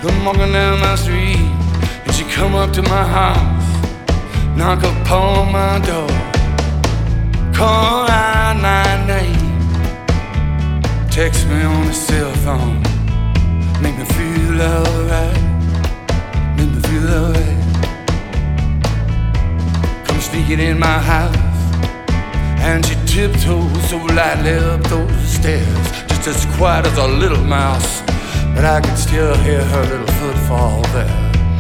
I'm walking down my street, and she come up to my house, knock upon my door, call out my name, text me on the cell phone, make me feel alright, make me feel alright. Come sneaking in my house, and she tiptoes so lightly up those stairs, just as quiet as a little mouse, but I could still hear her little footfall there.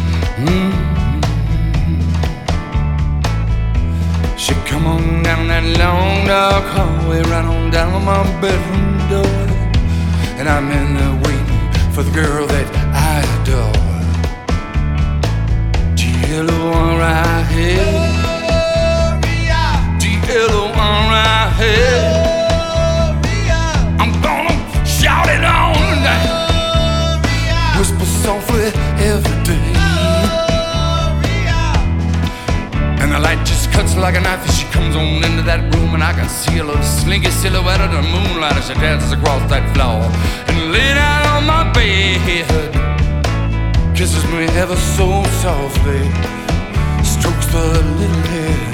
She come on down that long dark hallway, right on down to my bedroom door, and I'm in there waiting for the girl that I adore. G-L-O-R right here, G-L-O-R right here. I'm gonna shout it on tonight, whisper softly every day, and the light just cuts like a knife as she comes on into that room, and I can see a little slinky silhouette of the moonlight as she dances across that floor, and lay down on my bed, kisses me ever so softly, strokes the little head.